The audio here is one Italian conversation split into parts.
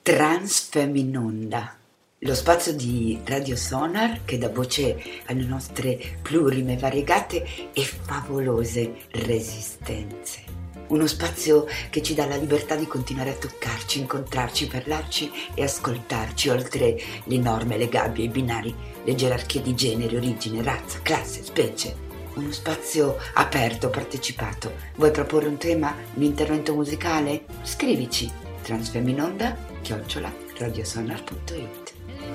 Transfeminonda, lo spazio di Radio Sonar che dà voce alle nostre plurime, variegate e favolose resistenze. Uno spazio che ci dà la libertà di continuare a toccarci, incontrarci, parlarci e ascoltarci, oltre le norme, le gabbie, i binari, le gerarchie di genere, origine, razza, classe, specie. Uno spazio aperto, partecipato. Vuoi proporre un tema, un intervento musicale? Scrivici transfeminonda@radiosonar.it.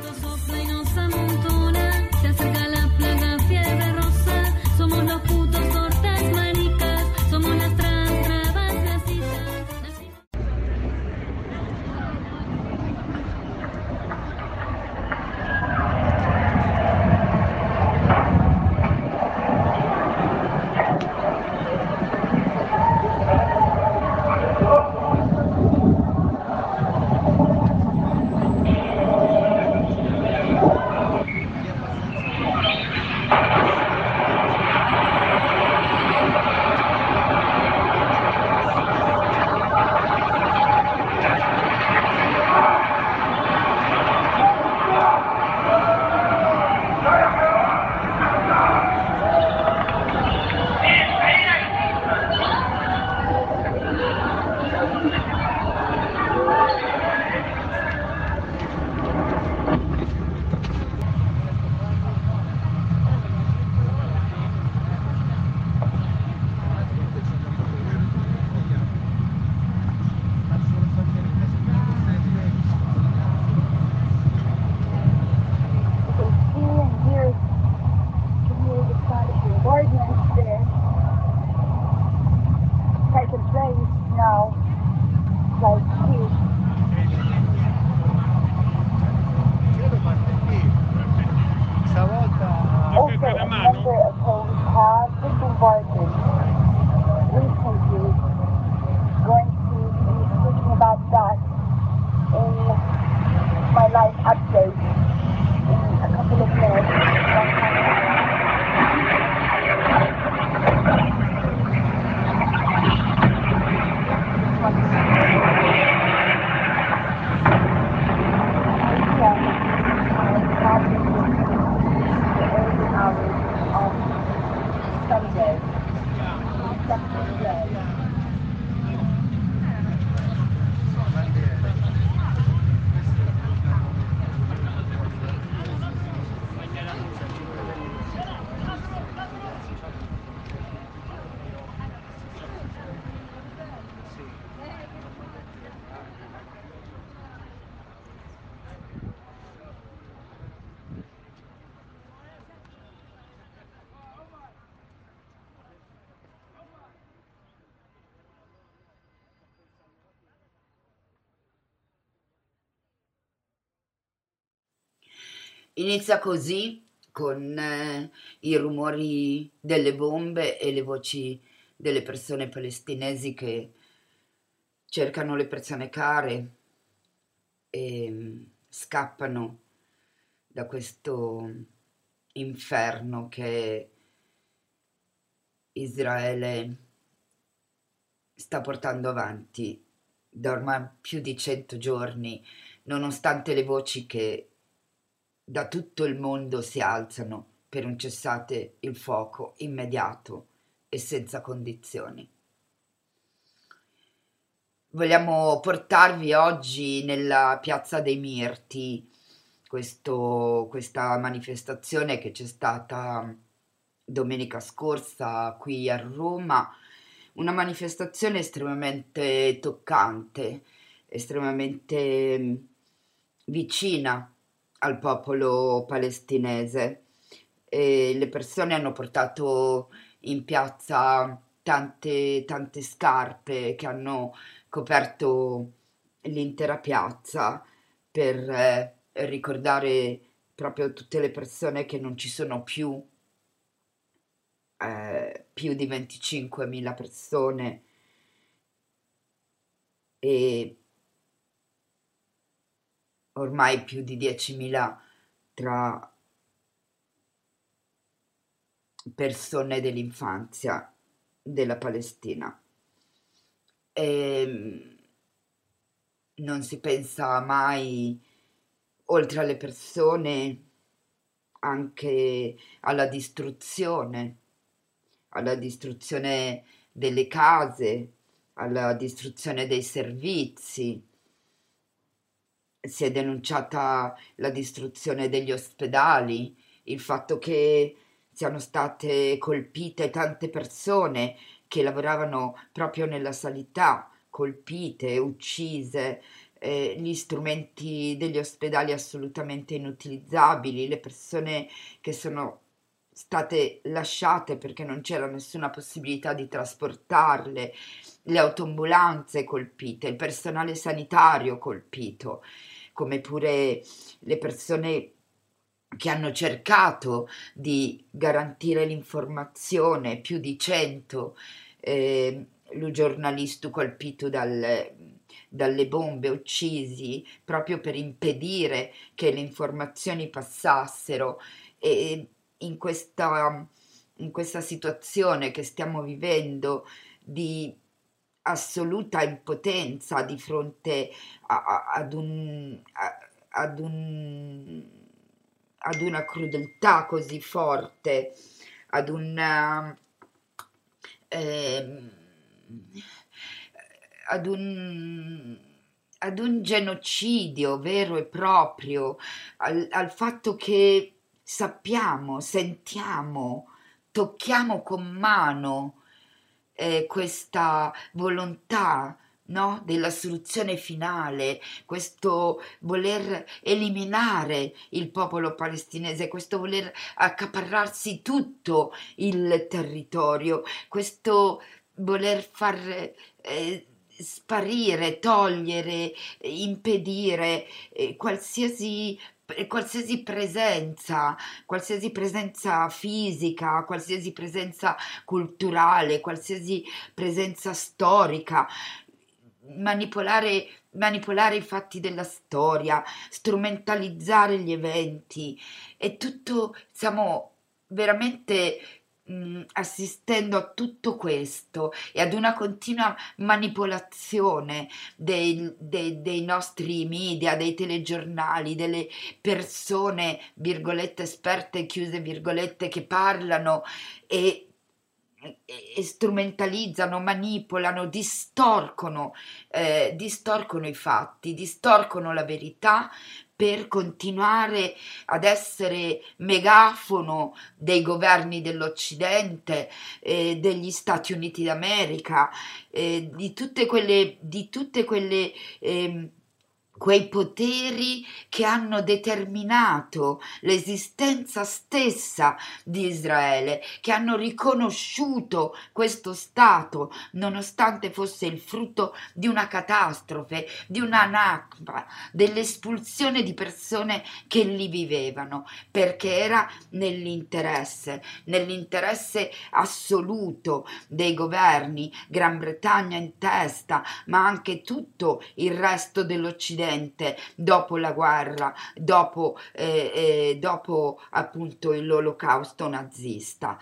Inizia così con i rumori delle bombe e le voci delle persone palestinesi che cercano le persone care e scappano da questo inferno che Israele sta portando avanti da ormai più di 100 giorni, nonostante le voci che da tutto il mondo si alzano per un cessate il fuoco immediato e senza condizioni. Vogliamo portarvi oggi nella Piazza dei Mirti, questa manifestazione che c'è stata domenica scorsa qui a Roma, una manifestazione estremamente toccante, estremamente vicina al popolo palestinese, e le persone hanno portato in piazza tante scarpe che hanno coperto l'intera piazza per ricordare proprio tutte le persone che non ci sono più, più di 25.000 persone, e ormai più di 10.000 tra persone dell'infanzia della Palestina. non si pensa mai, oltre alle persone, anche alla distruzione delle case, alla distruzione dei servizi. Si è denunciata la distruzione degli ospedali, il fatto che siano state colpite tante persone che lavoravano proprio nella sanità, colpite, uccise, gli strumenti degli ospedali assolutamente inutilizzabili, le persone che sono state lasciate perché non c'era nessuna possibilità di trasportarle, le autoambulanze colpite, il personale sanitario colpito, come pure le persone che hanno cercato di garantire l'informazione, più di 100, il giornalista colpito dalle bombe, uccisi proprio per impedire che le informazioni passassero. E in questa situazione che stiamo vivendo di assoluta impotenza di fronte ad un, ad una crudeltà così forte, ad una, ehm, ad un, ad un genocidio vero e proprio, al fatto che sappiamo, sentiamo, tocchiamo con mano questa volontà, no, della soluzione finale, questo voler eliminare il popolo palestinese, questo voler accaparrarsi tutto il territorio, questo voler far sparire, togliere, impedire qualsiasi presenza fisica, qualsiasi presenza culturale, qualsiasi presenza storica, manipolare i fatti della storia, strumentalizzare gli eventi, e tutto, stiamo veramente assistendo a tutto questo e ad una continua manipolazione dei nostri media, dei telegiornali, delle persone, virgolette, esperte, chiuse virgolette, che parlano e strumentalizzano, manipolano, distorcono i fatti, distorcono la verità per continuare ad essere megafono dei governi dell'Occidente, degli Stati Uniti d'America, di tutte quelle quei poteri che hanno determinato l'esistenza stessa di Israele, che hanno riconosciuto questo Stato, nonostante fosse il frutto di una catastrofe, di una Nakba, dell'espulsione di persone che lì vivevano, perché era nell'interesse assoluto dei governi, Gran Bretagna in testa, ma anche tutto il resto dell'Occidente dopo la guerra, dopo appunto l'olocausto nazista.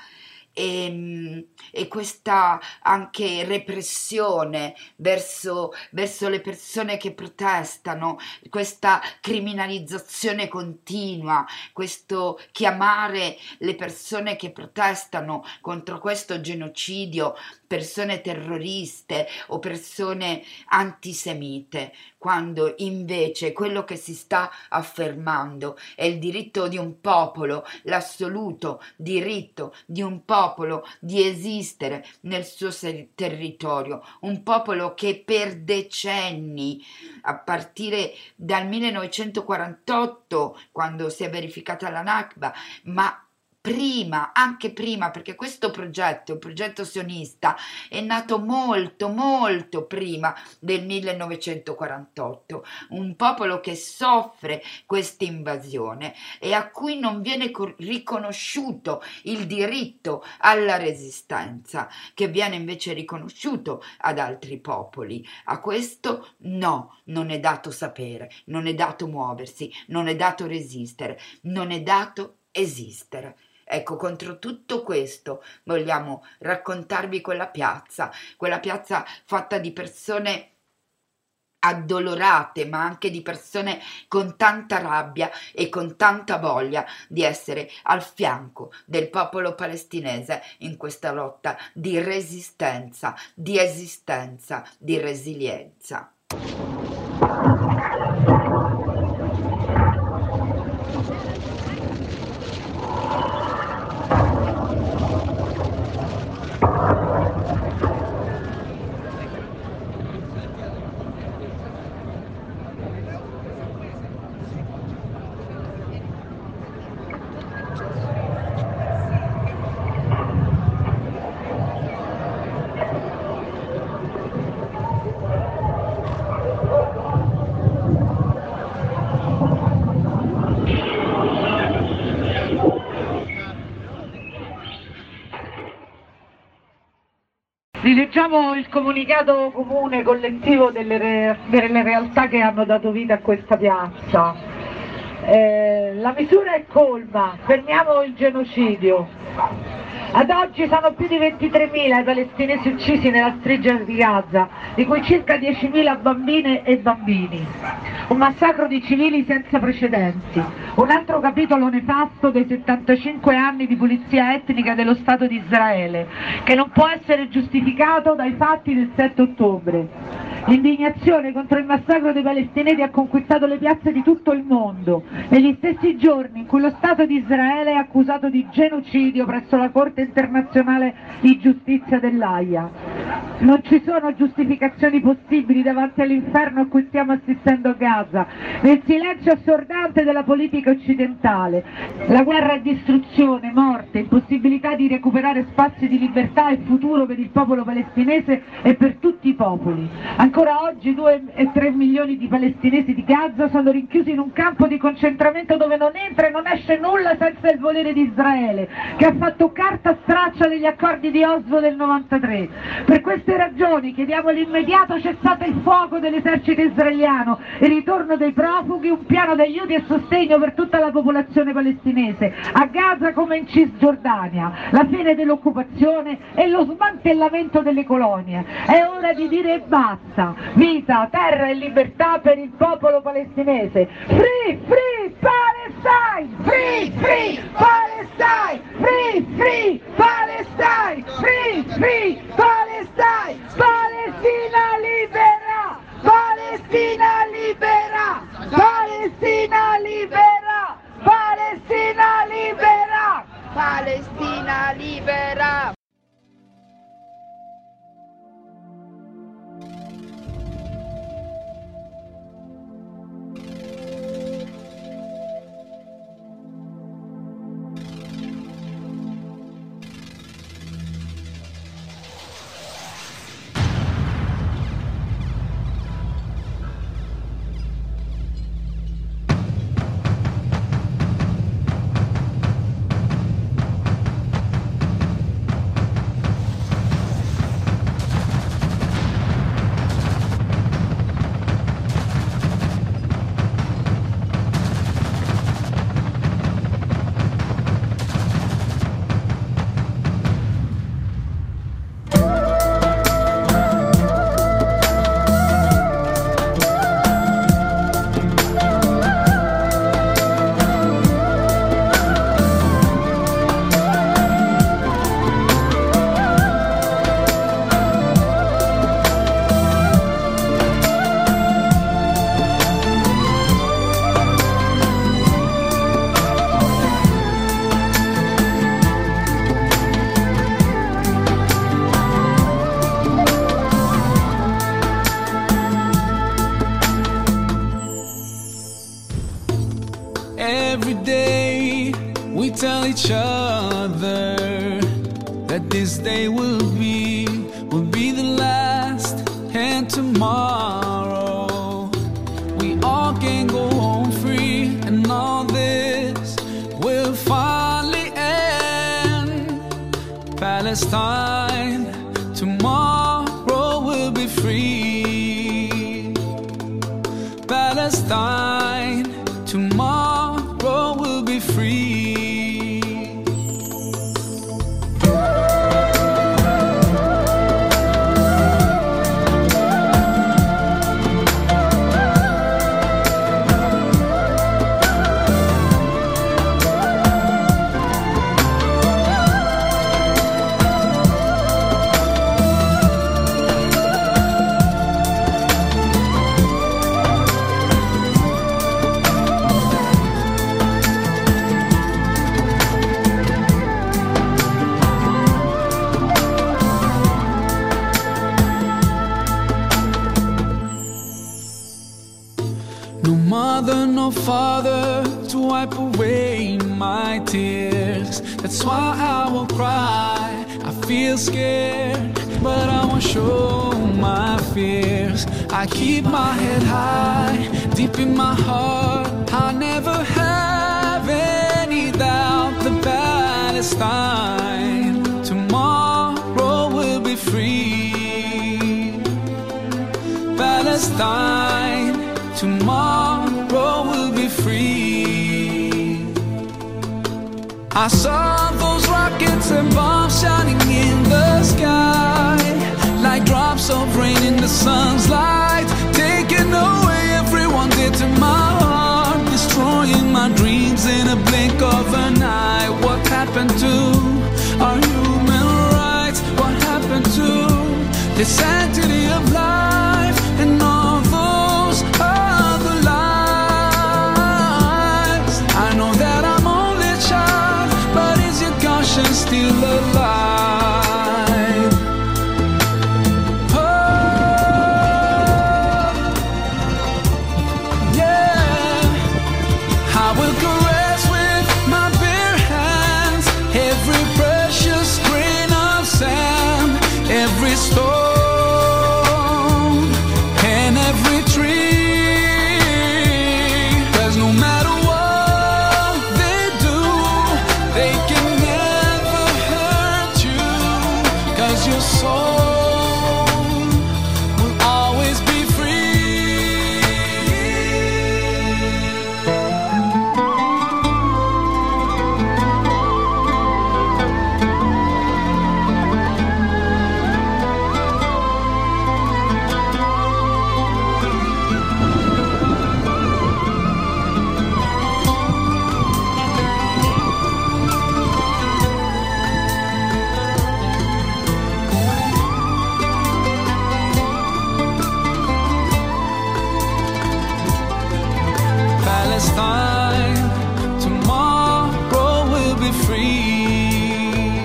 E questa anche repressione verso le persone che protestano, questa criminalizzazione continua, questo chiamare le persone che protestano contro questo genocidio persone terroriste o persone antisemite, quando invece quello che si sta affermando è il diritto di un popolo, l'assoluto diritto di un popolo di esistere nel suo territorio, un popolo che per decenni, a partire dal 1948, quando si è verificata la Nakba, ma prima, anche prima, perché questo progetto, il progetto sionista, è nato molto, molto prima del 1948, un popolo che soffre questa invasione e a cui non viene riconosciuto il diritto alla resistenza, che viene invece riconosciuto ad altri popoli. A questo no, non è dato sapere, non è dato muoversi, non è dato resistere, non è dato esistere. Ecco, contro tutto questo vogliamo raccontarvi quella piazza fatta di persone addolorate, ma anche di persone con tanta rabbia e con tanta voglia di essere al fianco del popolo palestinese in questa lotta di resistenza, di esistenza, di resilienza. Rileggiamo il comunicato comune collettivo delle realtà che hanno dato vita a questa piazza. La misura è colma, fermiamo il genocidio. Ad oggi sono più di 23.000 i palestinesi uccisi nella striscia di Gaza, di cui circa 10.000 bambine e bambini. Un massacro di civili senza precedenti, un altro capitolo nefasto dei 75 anni di pulizia etnica dello Stato di Israele, che non può essere giustificato dai fatti del 7 ottobre. L'indignazione contro il massacro dei palestinesi ha conquistato le piazze di tutto il mondo, negli stessi giorni in cui lo Stato di Israele è accusato di genocidio presso la Corte internazionale di giustizia dell'Aia. Non ci sono giustificazioni possibili davanti all'inferno a cui stiamo assistendo a Gaza, nel silenzio assordante della politica occidentale. La guerra è distruzione, morte, impossibilità di recuperare spazi di libertà e futuro per il popolo palestinese e per tutti i popoli. Ancora oggi 2,3 milioni di palestinesi di Gaza sono rinchiusi in un campo di concentramento dove non entra e non esce nulla senza il volere di Israele, che ha fatto carta straccia degli accordi di Oslo del 93. Per queste ragioni chiediamo l'immediato cessate il fuoco dell'esercito israeliano, il ritorno dei profughi, un piano di aiuti e sostegno per tutta la popolazione palestinese, a Gaza come in Cisgiordania, la fine dell'occupazione e lo smantellamento delle colonie. È ora di dire basta. Vita, terra e libertà per il popolo palestinese. Free, free Palestine! Free, free Palestine! Free, free Palestine! Free, free Palestine! Palestina libera! Palestina libera! Palestina libera! Palestina libera! Palestina libera! Every day we tell each other that this day will be the last, and tomorrow we all can go home free, and all this will finally end. Palestine, tomorrow will be free. Palestine, tomorrow will be free. mother, no father to wipe away my tears. That's why I won't cry. I feel scared, but I won't show my fears. I keep my head high, deep in my heart. I never have any doubt. The Palestine tomorrow will be free. Palestine tomorrow will be free. I saw those rockets and bombs shining in the sky, like drops of rain in the sun's light, taking away everyone dear to my heart, destroying my dreams in a blink of an eye. What happened to our human rights? What happened to the sanctity of life and all those other lives? I know that I'm only a child, but is your conscience still alive? Oh, yeah. I will caress with my bare hands every precious grain of sand, every stone and every tree. 'Cause no matter what they do, they can never hurt you. 'Cause your soul will always be free. Palestine tomorrow will be free.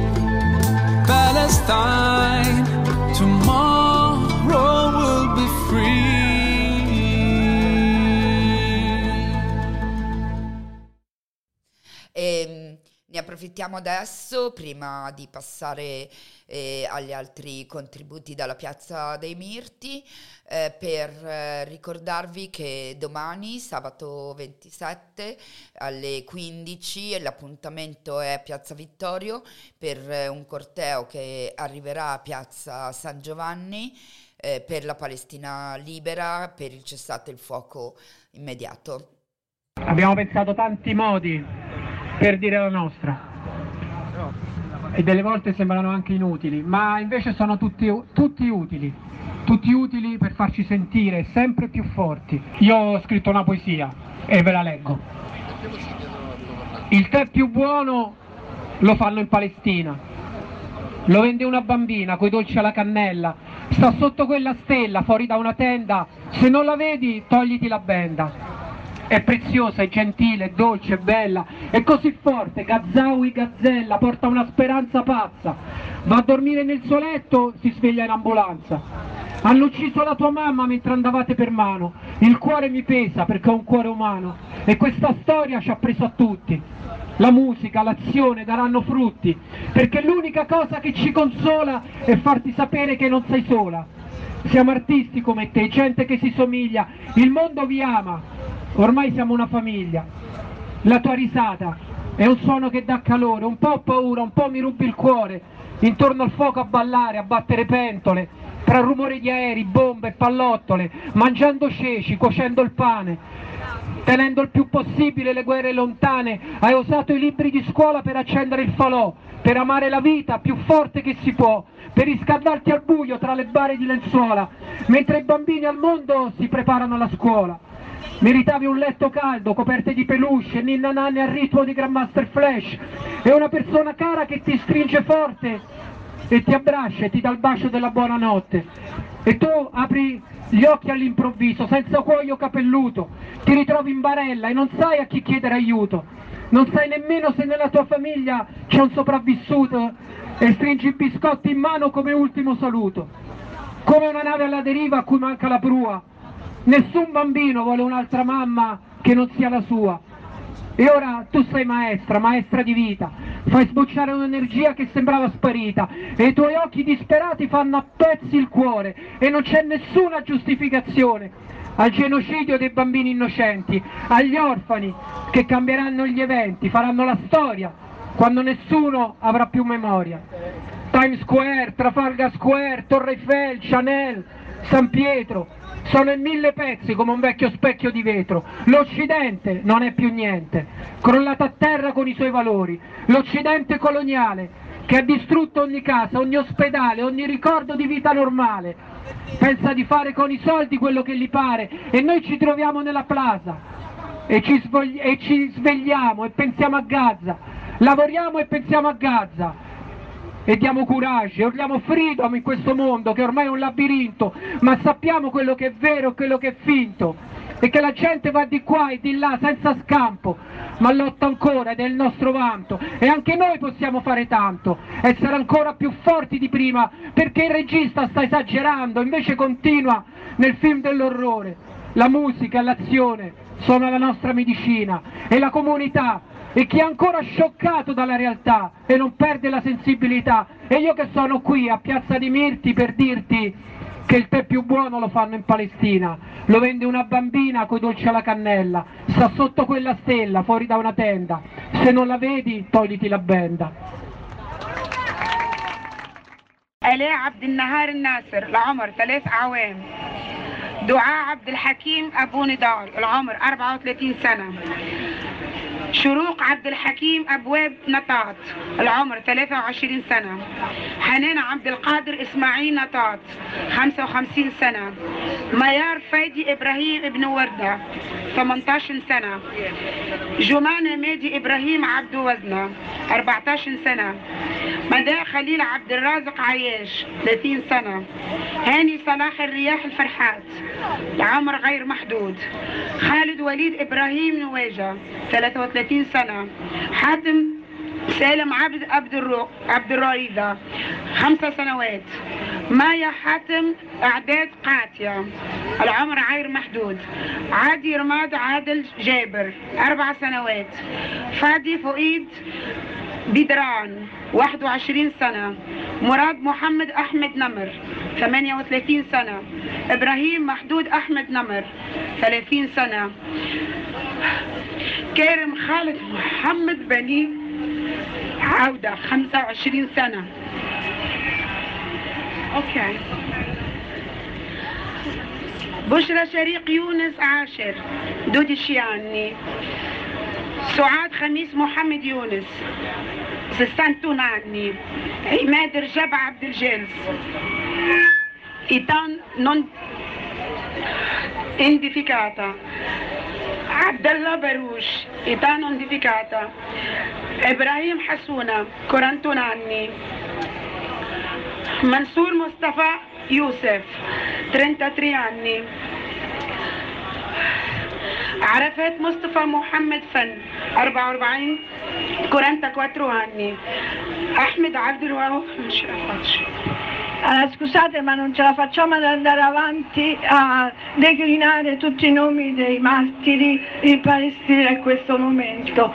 Palestine tomorrow will be free. Ne approfittiamo adesso, prima di passare agli altri contributi dalla Piazza dei Mirti, per ricordarvi che domani, sabato 27 alle 15, l'appuntamento è a Piazza Vittorio per un corteo che arriverà a Piazza San Giovanni per la Palestina libera, per il cessate il fuoco immediato. Abbiamo pensato tanti modi per dire la nostra e delle volte sembrano anche inutili, ma invece sono tutti utili per farci sentire sempre più forti. Io ho scritto una poesia e ve la leggo. Il tè più buono lo fanno in Palestina, lo vende una bambina coi dolci alla cannella, sta sotto quella stella fuori da una tenda, se non la vedi togliti la benda. È preziosa, è gentile, è dolce, è bella, è così forte, Gazawi gazzella, porta una speranza pazza, va a dormire nel suo letto, si sveglia in ambulanza. Hanno ucciso la tua mamma mentre andavate per mano, il cuore mi pesa perché ho un cuore umano e questa storia ci ha preso a tutti. La musica, l'azione daranno frutti, perché l'unica cosa che ci consola è farti sapere che non sei sola. Siamo artisti come te, gente che si somiglia, il mondo vi ama. Ormai siamo una famiglia. La tua risata è un suono che dà calore, un po' ho paura, un po' mi rubi il cuore. Intorno al fuoco a ballare, a battere pentole, tra rumore di aerei, bombe e pallottole, mangiando ceci, cuocendo il pane, tenendo il più possibile le guerre lontane. Hai usato i libri di scuola per accendere il falò, per amare la vita più forte che si può, per riscaldarti al buio tra le bare di lenzuola, mentre i bambini al mondo si preparano alla scuola. Meritavi un letto caldo, coperte di peluche, ninna nanni al ritmo di Grandmaster Flash e una persona cara che ti stringe forte e ti abbraccia e ti dà il bacio della buonanotte. E tu apri gli occhi all'improvviso, senza cuoio capelluto, ti ritrovi in barella e non sai a chi chiedere aiuto. Non sai nemmeno se nella tua famiglia c'è un sopravvissuto e stringi i biscotti in mano come ultimo saluto. Come una nave alla deriva a cui manca la prua, Nessun bambino vuole un'altra mamma che non sia la sua. E ora tu sei maestra di vita, fai sbocciare un'energia che sembrava sparita e i tuoi occhi disperati fanno a pezzi il cuore e non c'è nessuna giustificazione al genocidio dei bambini innocenti, agli orfani che cambieranno gli eventi, faranno la storia quando nessuno avrà più memoria. Times Square, Trafalgar Square, Torre Eiffel, Chanel, San Pietro, sono in 1000 pezzi come un vecchio specchio di vetro. L'Occidente non è più niente, crollato a terra con i suoi valori. L'Occidente coloniale che ha distrutto ogni casa, ogni ospedale, ogni ricordo di vita normale. Pensa di fare con i soldi quello che gli pare e noi ci troviamo nella plaza e ci svegliamo e pensiamo a Gaza, lavoriamo e pensiamo a Gaza. E diamo coraggio, e urliamo freedom in questo mondo che ormai è un labirinto, ma sappiamo quello che è vero e quello che è finto, e che la gente va di qua e di là senza scampo, ma lotta ancora ed è il nostro vanto, e anche noi possiamo fare tanto, essere ancora più forti di prima, perché il regista sta esagerando, invece continua nel film dell'orrore. La musica e l'azione sono la nostra medicina, e la comunità, e chi è ancora scioccato dalla realtà e non perde la sensibilità. E io che sono qui a Piazza di Mirti per dirti che il tè più buono lo fanno in Palestina, lo vende una bambina coi dolci alla cannella, sta sotto quella stella fuori da una tenda, se non la vedi togliti la benda. علي عبد النهار الناصر العمر 3 أعوام. دعاء عبد الحكيم أبو نضال العمر 34 سنة. شروق عبد الحكيم أبواب نطاط العمر 23 سنة. حنان عبد القادر إسماعيل نطاط 55 سنة. ميار فايدي إبراهيم ابن وردة 18 سنة. جمانة مادي إبراهيم عبد وزنة 14 سنة. مداء خليل عبد الرازق عياش 30 سنة. هاني صلاح الرياح الفرحات العمر غير محدود. خالد وليد إبراهيم نواجة 33 سنة. حاتم سالم عبد الرائدة 5 سنوات. مايا حاتم إعداد قاتية العمر غير محدود. عادي رماد عادل جابر 4 سنوات. فادي فؤيد بدران 21 سنة. مراد محمد أحمد نمر 38 سنة. إبراهيم محدود أحمد نمر 30 سنة. كارم خالد محمد بني عودة 25 سنة. اوكي. بشرى شريق يونس 10 دودي الشياني. سعاد خميس محمد يونس 61 anni. عماد رجب عبد الجالس età non identificata. Abdallah Barouche, età non identificata. Ibrahim Hassouna 41 anni. Mansour Mustafa Youssef 33 anni. عرفات مصطفى محمد فن 44 anni. Ahmed Abdulwahab. Scusate, ma non ce la facciamo ad andare avanti a declinare tutti i nomi dei martiri in Palestina in questo momento.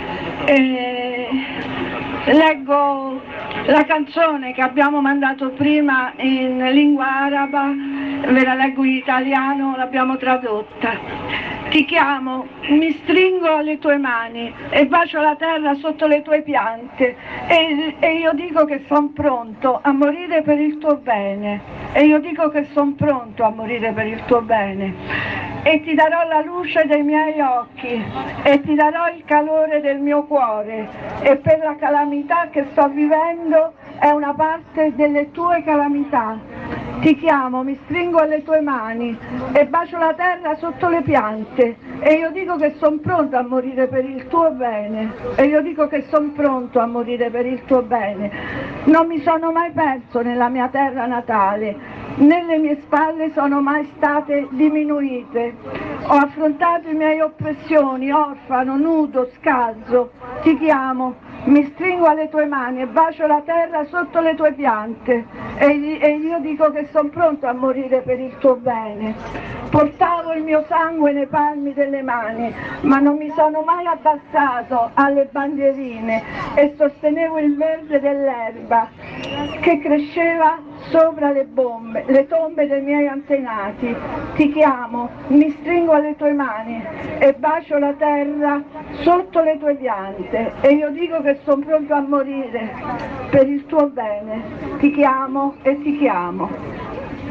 Leggo la canzone che abbiamo mandato prima in lingua araba, ve la leggo in italiano, l'abbiamo tradotta. Ti chiamo, mi stringo alle tue mani e bacio la terra sotto le tue piante e io dico che sono pronto a morire per il tuo bene, e io dico che sono pronto a morire per il tuo bene, e ti darò la luce dei miei occhi e ti darò il calore del mio cuore, e per la calamità che sto vivendo è una parte delle tue calamità. Ti chiamo, mi stringo alle tue mani e bacio la terra sotto le piante, e io dico che sono pronto a morire per il tuo bene, e io dico che sono pronto a morire per il tuo bene. Non mi sono mai perso nella mia terra natale, né le mie spalle sono mai state diminuite. Ho affrontato le mie oppressioni, orfano, nudo, scalzo. Ti chiamo, mi stringo alle tue mani e bacio la terra sotto le tue piante e io dico che sono pronto a morire per il tuo bene. Portavo il mio sangue nei palmi delle mani, ma non mi sono mai abbassato alle bandierine e sostenevo il verde dell'erba che cresceva sopra le tombe dei miei antenati. Ti chiamo, mi stringo alle tue mani e bacio la terra sotto le tue piante e io dico che sono pronto a morire per il tuo bene. Ti chiamo e ti chiamo.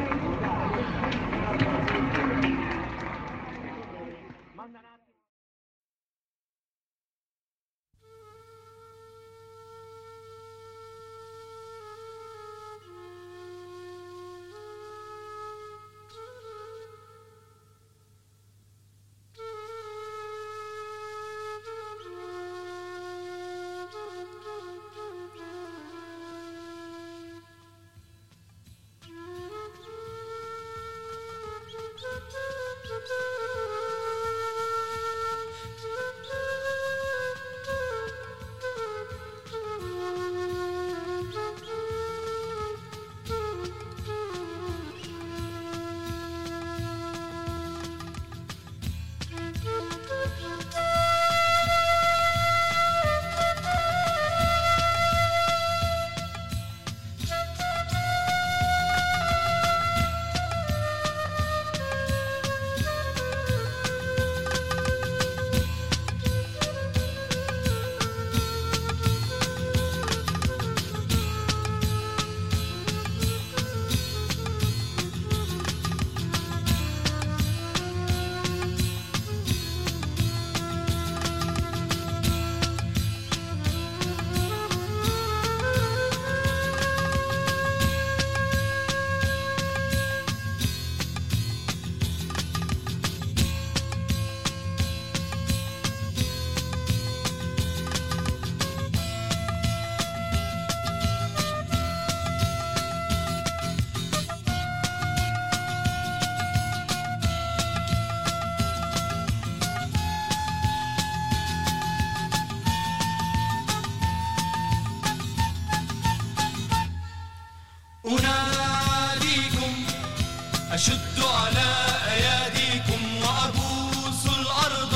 أشد على أياديكم وأبوس الأرض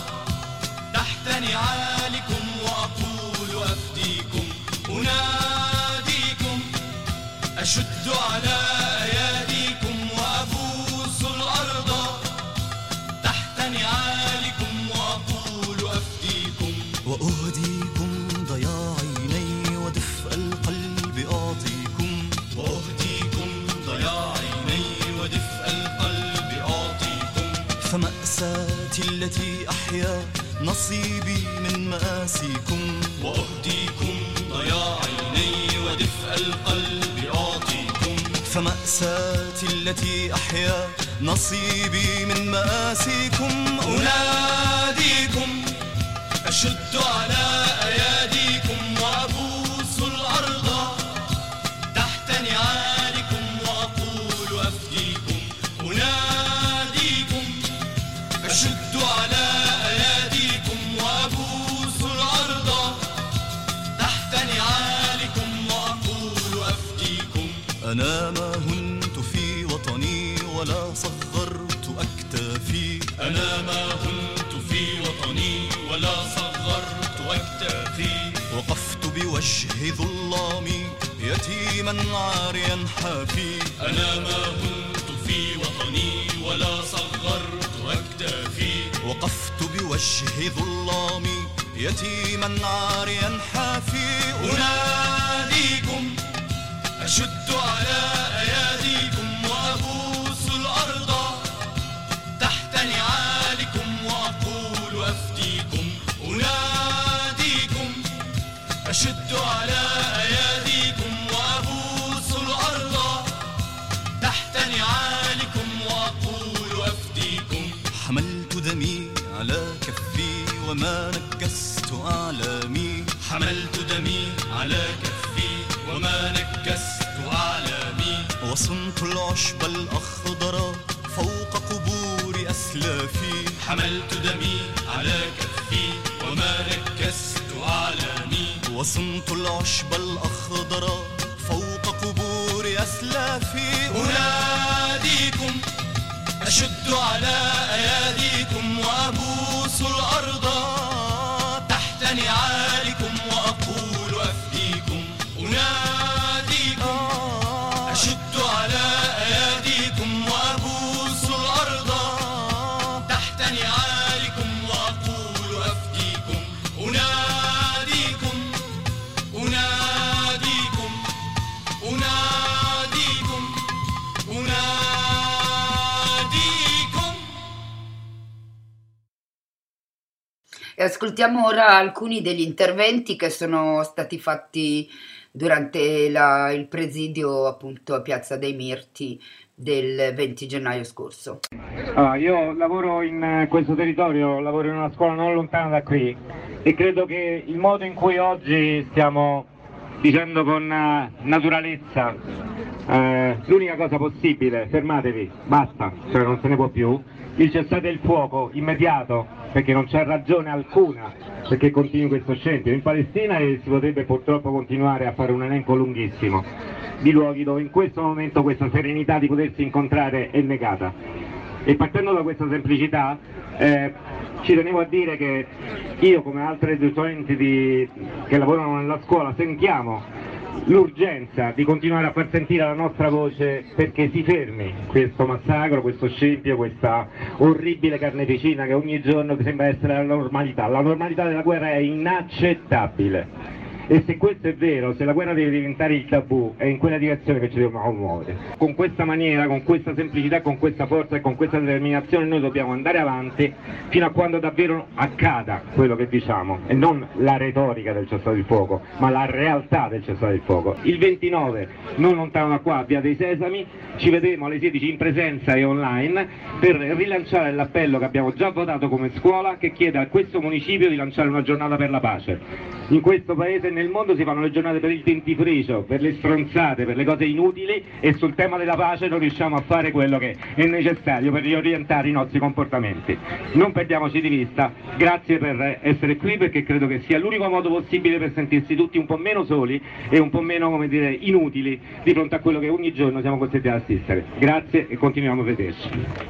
تحت نعالكم وأقول أفديكم أناديكم. أشد على أياديكم وأبوس الأرض تحت نعالكم وأقول أفديكم. وأهديكم ضياع عيني ودفء القلب أعطيكم. وأهديكم ضياع عيني ودفء القلب أعطيكم. فمأساتي التي أحيا نصيبي من مآسيكم. وأهديكم ضياع عيني ودفء القلب أعطيكم. فمأساتي التي أحيا نصيبي من مآسيكم. أناديكم أشد على أياديكم وأبوس الأرض تحت نعالكم وأقول أفديكم. أناديكم أشد على أياديكم وأبوس الأرض تحت نعالكم وأقول أفديكم. أنا ما هنت في وطني ولا صغرت أكتافي. أنا ما هنت في وطني ولا صغرت أكتافي. وقفت بوجه ظلامي يتيما عاريا حافي. أنا ما هنت في وطني ولا صغرت أكتافي. وقفت بوجه ظلامي يتيما عاريا حافي. أناديكم أشد على أياديكم وأبوس الأرض تحت نعالكم وأقول أفديكم. أناديكم أشد على أياديكم وأبوس الأرض تحت نعالكم وأقول أفديكم. حملت دمي على كفي وما نكست أعلامي. حملت دمي على كفي وما نكست أعلامي. وصنت العشب الأخضر فوق قبور أسلافي. حملت دمي على كفي وما نكست أعلامي. وصنت العشب الأخضر فوق قبور أسلافي أناديكم أشد على أياديكم وأبوس الأرض تحت نعالكم وأقول أفديكم أناديكم أشد على أياديكم وأبوس الأرض تحت نعالكم وأقول أفديكم أناديكم أناديكم أناديكم أناديكم. E ascoltiamo ora alcuni degli interventi che sono stati fatti durante il presidio appunto a Piazza dei Mirti del 20 gennaio scorso. Io lavoro in questo territorio, lavoro in una scuola non lontana da qui e credo che il modo in cui oggi stiamo dicendo con naturalezza l'unica cosa possibile, fermatevi, basta, cioè non se ne può più, il cessate il fuoco immediato, perché non c'è ragione alcuna perché continui questo scempio in Palestina, e si potrebbe purtroppo continuare a fare un elenco lunghissimo di luoghi dove in questo momento questa serenità di potersi incontrare è negata. E partendo da questa semplicità ci tenevo a dire che io, come altri docenti che lavorano nella scuola, sentiamo l'urgenza di continuare a far sentire la nostra voce perché si fermi questo massacro, questo scempio, questa orribile carneficina che ogni giorno sembra essere la normalità. La normalità della guerra è inaccettabile. E se questo è vero, se la guerra deve diventare il tabù, è in quella direzione che ci dobbiamo muovere. Con questa maniera, con questa semplicità, con questa forza e con questa determinazione noi dobbiamo andare avanti fino a quando davvero accada quello che diciamo, e non la retorica del cessate il fuoco, ma la realtà del cessate il fuoco. Il 29, non lontano da qua, a Via dei Sesami, ci vedremo alle 16 in presenza e online per rilanciare l'appello che abbiamo già votato come scuola, che chiede a questo municipio di lanciare una giornata per la pace. In questo paese e nel mondo si fanno le giornate per il dentifricio, per le stronzate, per le cose inutili, e sul tema della pace non riusciamo a fare quello che è necessario per riorientare i nostri comportamenti. Non perdiamoci di vista, grazie per essere qui, perché credo che sia l'unico modo possibile per sentirsi tutti un po' meno soli e un po' meno, come dire, inutili di fronte a quello che ogni giorno siamo costretti ad assistere. Grazie e continuiamo a vederci.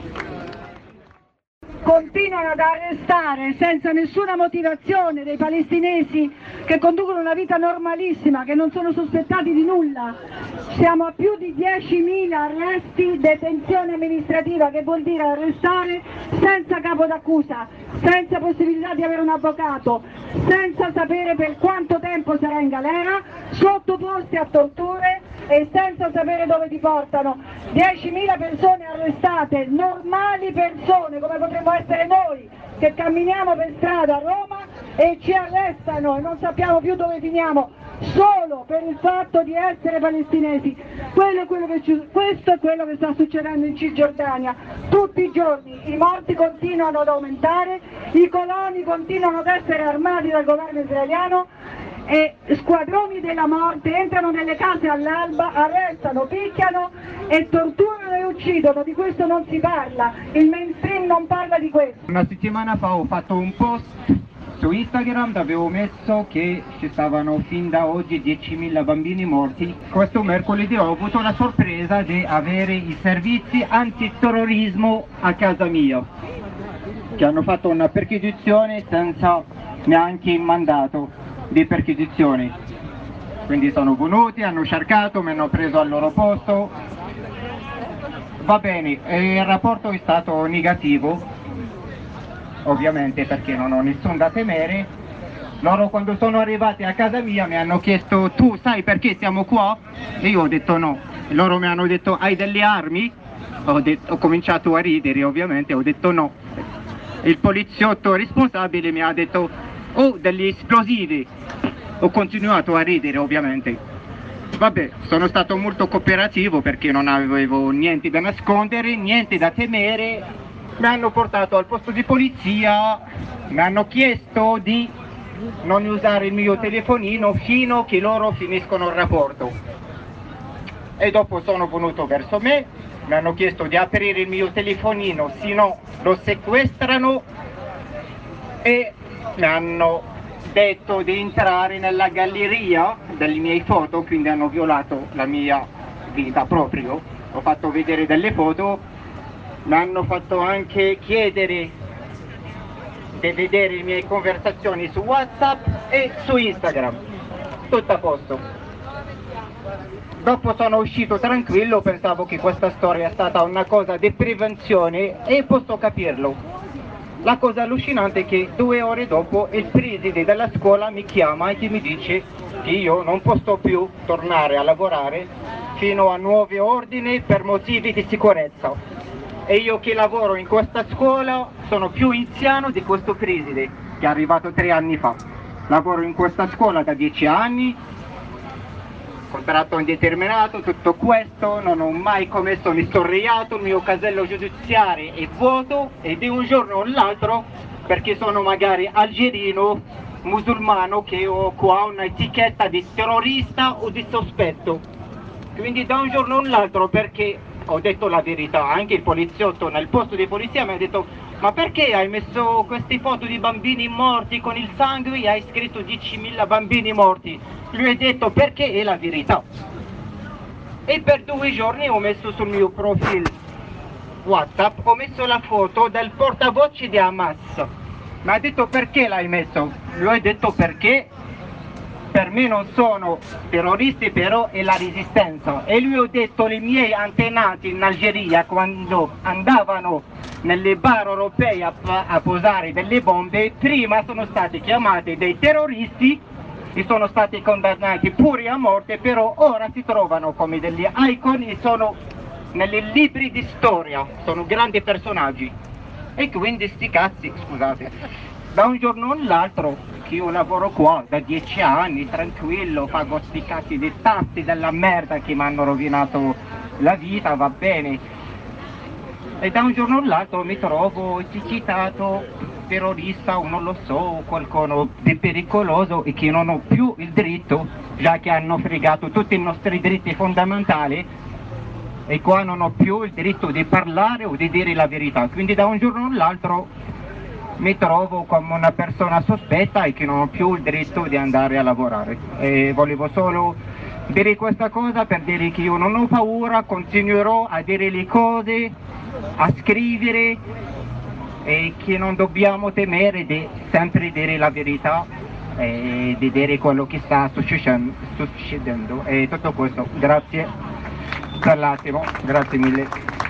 Continuano ad arrestare senza nessuna motivazione dei palestinesi che conducono una vita normalissima, che non sono sospettati di nulla. Siamo a più di 10.000 arresti, detenzione amministrativa, che vuol dire arrestare senza capo d'accusa, senza possibilità di avere un avvocato, senza sapere per quanto tempo sarà in galera, sottoposti a torture e senza sapere dove ti portano. 10.000 persone arrestate, normali persone come potremmo essere noi, che camminiamo per strada a Roma e ci arrestano e non sappiamo più dove finiamo, solo per il fatto di essere palestinesi. Questo è quello che sta succedendo in Cisgiordania. Tutti i giorni i morti continuano ad aumentare, i coloni continuano ad essere armati dal governo israeliano, e squadroni della morte entrano nelle case all'alba, arrestano, picchiano e torturano e uccidono. Di questo non si parla, il mainstream non parla di questo. Una settimana fa ho fatto un post su Instagram dove avevo messo che ci stavano fin da oggi 10.000 bambini morti. Questo mercoledì ho avuto la sorpresa di avere i servizi antiterrorismo a casa mia, che hanno fatto una perquisizione senza neanche il mandato di perquisizione. Quindi sono venuti, hanno cercato, mi hanno preso al loro posto. Va bene, il rapporto è stato negativo, ovviamente, perché non ho nessun da temere. Loro, quando sono arrivati a casa mia, mi hanno chiesto: tu sai perché siamo qua? E io ho detto no. E loro mi hanno detto: hai delle armi? Ho cominciato a ridere, ovviamente, ho detto no. Il poliziotto responsabile mi ha detto: oh, degli esplosivi. Ho continuato a ridere, ovviamente. Vabbè, sono stato molto cooperativo perché non avevo niente da nascondere, niente da temere. Mi hanno portato al posto di polizia, mi hanno chiesto di non usare il mio telefonino fino a che loro finiscono il rapporto. E dopo sono venuto verso me, mi hanno chiesto di aprire il mio telefonino, se no lo sequestrano, e mi hanno detto di entrare nella galleria delle mie foto, quindi hanno violato la mia vita proprio. Ho fatto vedere delle foto, mi hanno fatto anche chiedere di vedere le mie conversazioni su WhatsApp e su Instagram. Tutto a posto. Dopo sono uscito tranquillo, pensavo che questa storia è stata una cosa di prevenzione e posso capirlo. La cosa allucinante è che 2 ore dopo il preside della scuola mi chiama e mi dice che io non posso più tornare a lavorare fino a nuovi ordini per motivi di sicurezza. E io che lavoro in questa scuola sono più anziano di questo preside che è arrivato 3 anni fa. Lavoro in questa scuola da 10 anni, contratto indeterminato, tutto questo, non ho mai commesso nessun reato, il mio casello giudiziario è vuoto e di un giorno all'altro, perché sono magari algerino, musulmano, che ho qua un'etichetta di terrorista o di sospetto. Quindi da un giorno all'altro, perché ho detto la verità, anche il poliziotto nel posto di polizia mi ha detto: ma perché hai messo queste foto di bambini morti con il sangue e hai scritto 10.000 bambini morti? Lui ha detto: perché è la verità. E per 2 giorni ho messo sul mio profilo WhatsApp, ho messo la foto del portavoce di Hamas. Mi ha detto: perché l'hai messo? Lui ha detto: perché per me non sono terroristi, però è la resistenza. E lui ha detto: i miei antenati in Algeria, quando andavano nelle bar europee a posare delle bombe, prima sono stati chiamati dei terroristi e sono stati condannati pure a morte, però ora si trovano come degli icon e sono nei libri di storia, sono grandi personaggi. E quindi sti cazzi, scusate, da un giorno all'altro, che io lavoro qua da 10 anni, tranquillo, pago sti cazzi di tasse della merda che mi hanno rovinato la vita, va bene. E da un giorno all'altro mi trovo etichettato terrorista o non lo so, qualcuno di pericoloso, e che non ho più il diritto, già che hanno fregato tutti i nostri diritti fondamentali, e qua non ho più il diritto di parlare o di dire la verità. Quindi da un giorno all'altro mi trovo come una persona sospetta e che non ho più il diritto di andare a lavorare. E volevo solo dire questa cosa per dire che io non ho paura, continuerò a dire le cose, a scrivere, e che non dobbiamo temere di sempre dire la verità e di dire quello che sta succedendo. E tutto questo, grazie per l'attimo, grazie mille.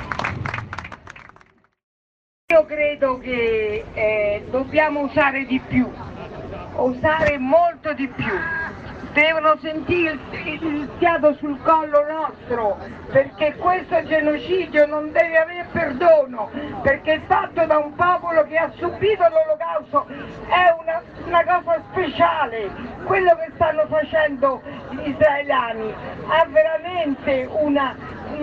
Io credo che dobbiamo usare di più, usare molto di più. Devono sentire il fiato sul collo nostro, perché questo genocidio non deve avere perdono, perché è fatto da un popolo che ha subito l'olocausto, è una cosa speciale. Quello che stanno facendo gli israeliani ha veramente una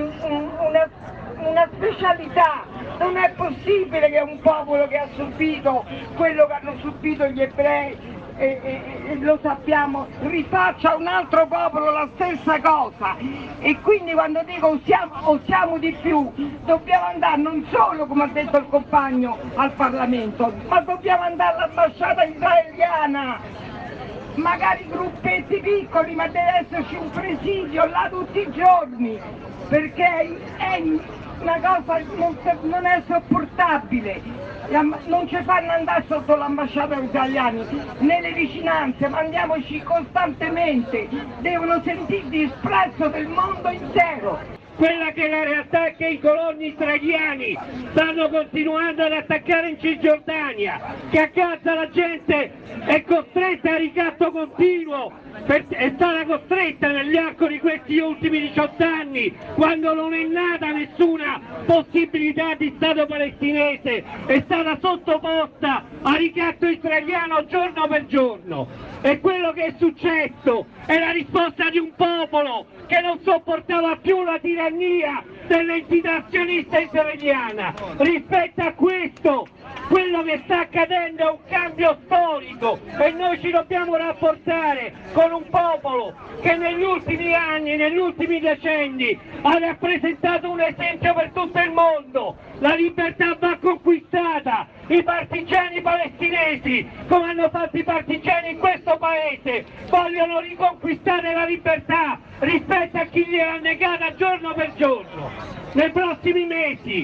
specialità. Non è possibile che un popolo che ha subito quello che hanno subito gli ebrei, e lo sappiamo, rifaccia un altro popolo la stessa cosa. E quindi quando dico usiamo di più, dobbiamo andare non solo, come ha detto il compagno, al Parlamento, ma dobbiamo andare all'ambasciata israeliana, magari gruppetti piccoli, ma deve esserci un presidio là tutti i giorni, perché è una cosa non è sopportabile. Non ci fanno andare sotto l'ambasciata italiana, nelle vicinanze, mandiamoci costantemente, devono sentire disprezzo del mondo intero. Quella che è la realtà è che i coloni israeliani stanno continuando ad attaccare in Cisgiordania, che a Gaza la gente è costretta a ricatto continuo, è stata costretta nell'arco di questi ultimi 18 anni, quando non è nata nessuna possibilità di Stato palestinese, è stata sottoposta a ricatto israeliano giorno per giorno. E quello che è successo è la risposta di un popolo che non sopportava più la tirannia dell'entità sionista israeliana. Rispetto a questo quello che sta accadendo è un cambio storico e noi ci dobbiamo rapportare con un popolo che negli ultimi anni, negli ultimi decenni ha rappresentato un esempio per tutto il mondo. La libertà va conquistata, i partigiani palestinesi, come hanno fatto i partigiani in questo paese, vogliono riconquistare la libertà rispetto a chi gliel'ha negata giorno per giorno. Nei prossimi mesi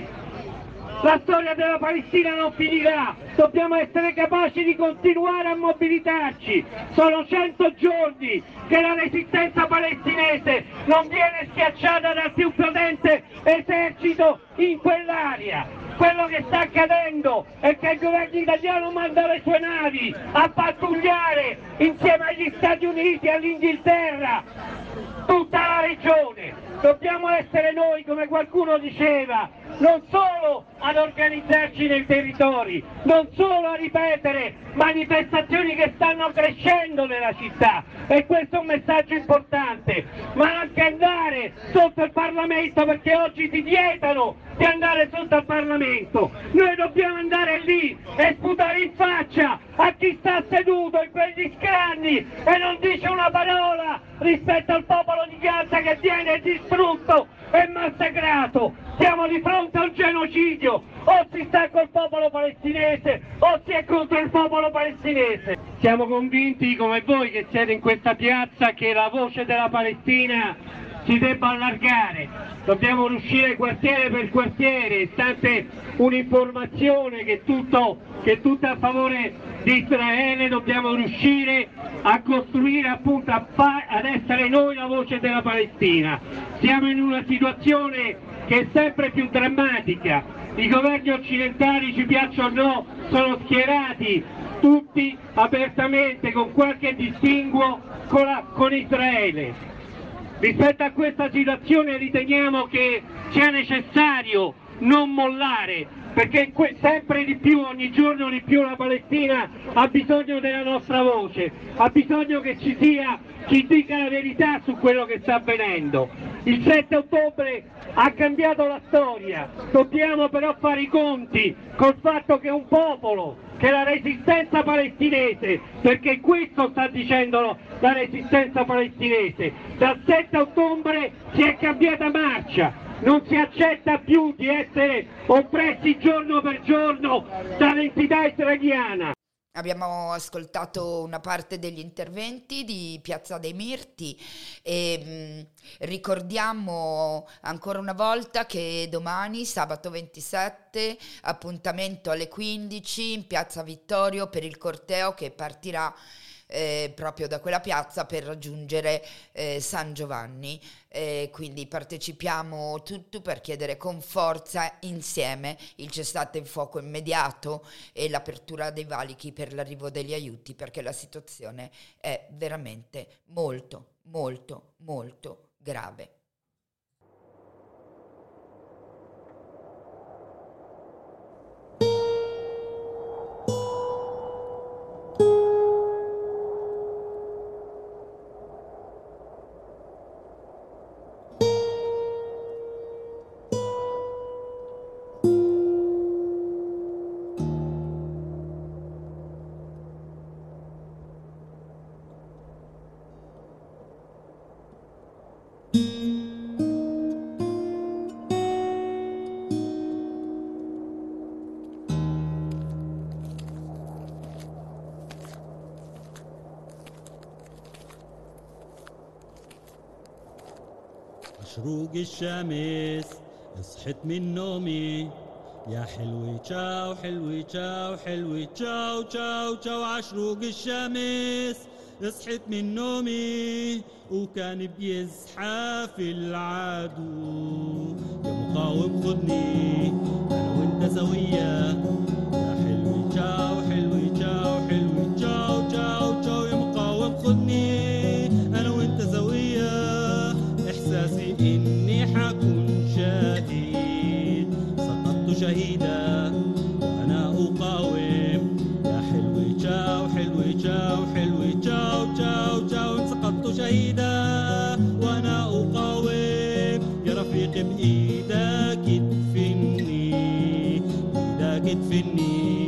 la storia della Palestina non finirà, dobbiamo essere capaci di continuare a mobilitarci. Sono 100 giorni che la resistenza palestinese non viene schiacciata dal più potente esercito in quell'area. Quello che sta accadendo è che il governo italiano manda le sue navi a pattugliare insieme agli Stati Uniti e all'Inghilterra tutta la regione. Dobbiamo essere noi, come qualcuno diceva, non solo ad organizzarci nei territori, non solo a ripetere manifestazioni che stanno crescendo nella città, e questo è un messaggio importante, ma anche andare sotto il Parlamento, perché oggi ti vietano di andare sotto il Parlamento. Noi dobbiamo andare lì e sputare in faccia a chi sta seduto in quegli scranni e non dice una parola rispetto al popolo di Gaza che viene distrutto e massacrato. Siamo di fronte a un genocidio, o si sta col popolo palestinese o si è contro il popolo palestinese. Siamo convinti, come voi che siete in questa piazza, che la voce della Palestina si debba allargare. Dobbiamo riuscire quartiere per quartiere, stante un'informazione che è tutta a favore di Israele, dobbiamo riuscire a costruire, appunto, ad essere noi la voce della Palestina. Siamo in una situazione che è sempre più drammatica. I governi occidentali, ci piaccia o no, sono schierati tutti apertamente, con qualche distinguo, con Israele. Rispetto a questa situazione riteniamo che sia necessario non mollare, perché sempre di più, ogni giorno di più, la Palestina ha bisogno della nostra voce, ha bisogno che ci sia chi dica la verità su quello che sta avvenendo. Il 7 ottobre ha cambiato la storia, dobbiamo però fare i conti col fatto che un popolo, che la resistenza palestinese, perché questo sta dicendo la resistenza palestinese, dal 7 ottobre si è cambiata marcia, non si accetta più di essere oppressi giorno per giorno dall'entità israeliana. Abbiamo ascoltato una parte degli interventi di Piazza dei Mirti e ricordiamo ancora una volta che domani, sabato 27, appuntamento alle 15 in Piazza Vittorio per il corteo che partirà proprio da quella piazza per raggiungere San Giovanni. Quindi partecipiamo tutti per chiedere con forza insieme il cessate il fuoco immediato e l'apertura dei valichi per l'arrivo degli aiuti, perché la situazione è veramente molto molto molto grave. شروق الشمس صحت من نومي يا حلوي تشاو حلوي تشاو حلوي تشاو تشاو تشاو عشروق الشمس صحت من نومي وكان بيزحف العدو يا مقاوم خدني انا وانت سوية يا حلوي تشاو حلوي تشاو حلوي تشاو تشاو تشاو يا مقاوم خدني انا وانت سوية احساسي اني حكون شهيد سقطت شهيدا وانا اقاوم يا حلوي تشاو حلوي تشاو حلوي تشاو تشاو تشاو سقطت شهيدا وانا اقاوم يا رفيقي بايدك ادفني بايدك ادفني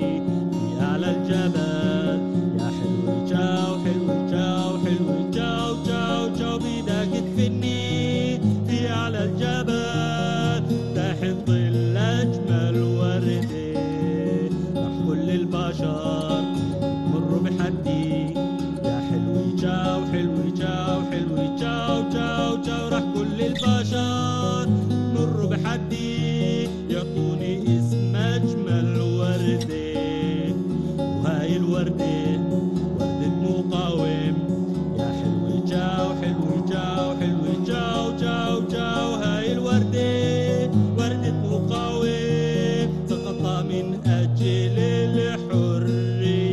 الوردة وردة مقاوم يا حلوة جاو حلوة جاو حلوة جاو جاو جاو هاي الوردة وردة مقاوم سقط من أجل الحرية.